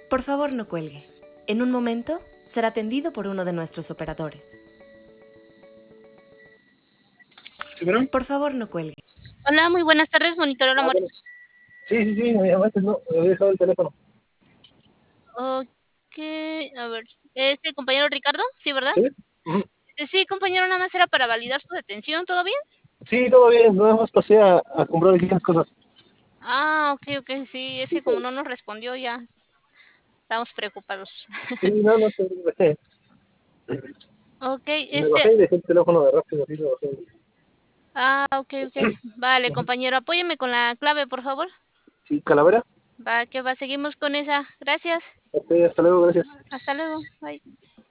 Por favor, no cuelgue. En un momento será atendido por uno de nuestros operadores. ¿Sí, pero? Por favor, no cuelgue. Hola, muy buenas tardes, monitor Ah, amor. bueno. Sí, me llamaste, no, me había dejado el teléfono. Ok, a ver, ¿es el compañero Ricardo? Sí, ¿verdad? ¿Sí? Ujú. Sí, compañero, nada más era para validar su detención, ¿todo bien? Sí, todo bien, nada más pasé a comprar algunas cosas. Ah, ok, sí, es que como no nos respondió ya estamos preocupados. Sí, no, te bajé. Ok, Me bajé y dejé el teléfono de rápido, sí, me bajé. ok, vale, Ujú. compañero, apóyeme con la clave, por favor. Sí, Calavera. Va, seguimos con esa. Gracias. Ok, hasta luego, gracias. Hasta luego, bye.